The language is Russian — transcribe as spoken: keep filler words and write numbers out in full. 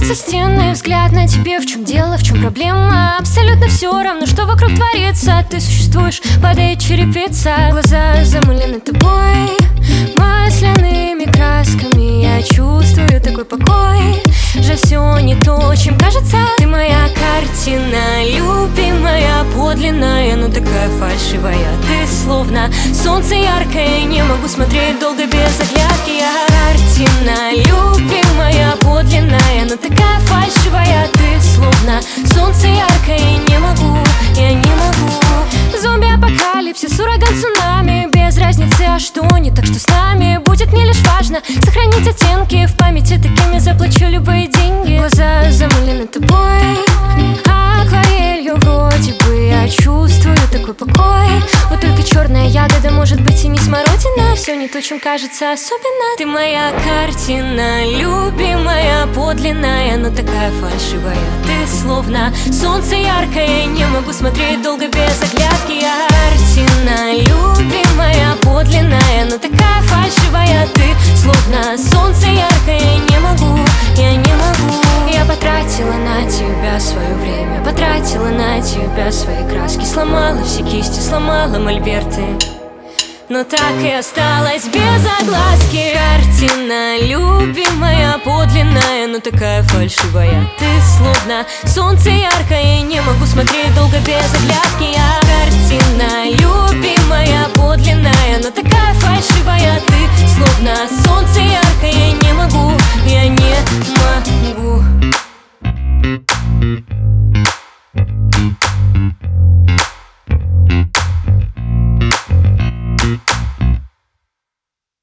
со стены, взгляд на тебе. В чем дело, в чем проблема? Абсолютно все равно, что вокруг творится. Ты существуешь, падает черепица. Глаза замылены тобой масляными красками. Я чувствую такой покой. Же все не то, чем кажется. Ты моя картина, любимая, подлинная, но такая фальшивая. Ты словно солнце яркое, не могу смотреть долго без оглядки. Я картина, любимая, подлинная, но такая фальшивая. Ты словно солнце яркое, не могу, я не могу. Зомби-апокалипсис, ураган, цунами. Без разницы, а что не так, что с нами. Будет мне лишь важно сохранить оттенки в памяти, такими заплачу любые деньги. Глаза замылены тобой акварелью вроде бы. Я чувствую такой покой. Вот только черная ягода, может быть, и не смородина. Все не то, чем кажется особенно. Ты моя картина, любимая, подлинная, но такая фальшивая. Ты словно солнце яркое, не могу смотреть долго без оглядки. Я картина, любимая, подлинная, но такая фальшивая. Ты словно солнце яркое, не могу, я не могу. Я потратила на тебя свое время, потратила на тебя свои краски. Сломала все кисти, сломала мольберты, но так и осталась без огласки. Картина, любимая, подлинная, но такая фальшивая. Ты словно солнце яркое, не могу смотреть долго без оглядки. Я картина, любимая, подлинная, но такая фальшивая.